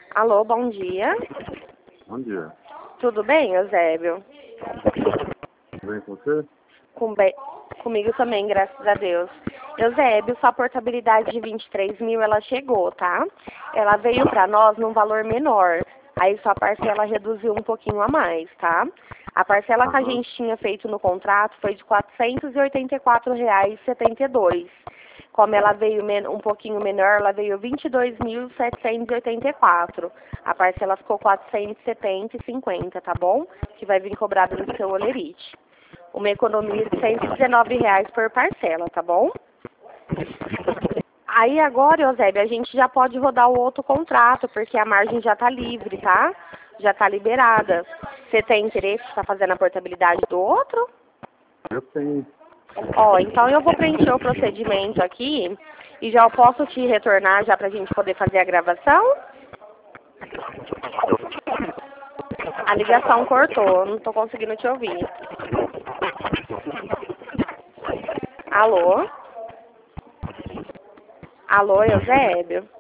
Alô, bom dia. Bom dia. Tudo bem, Eusébio? Tudo bem com você? Comigo também, graças a Deus. Eusébio, sua portabilidade de 23 mil, ela chegou, tá? Ela veio para nós num valor menor. Aí sua parcela reduziu um pouquinho a mais, tá? A parcela que a gente tinha feito no contrato foi de R$ 484,72. Como ela veio um pouquinho menor, ela veio 22.784. A parcela ficou 470,50, tá bom? Que vai vir cobrado no seu olerite. Uma economia de R$ 119 por parcela, tá bom? Aí agora, Eusébio, a gente já pode rodar o outro contrato, porque a margem já tá livre, tá? Já tá liberada. Você tem interesse em estar fazendo a portabilidade do outro? Eu tenho. Ó, então eu vou preencher o procedimento aqui e já posso te retornar já pra gente poder fazer a gravação? A ligação cortou, não tô conseguindo te ouvir. Alô? Alô, Eusébio?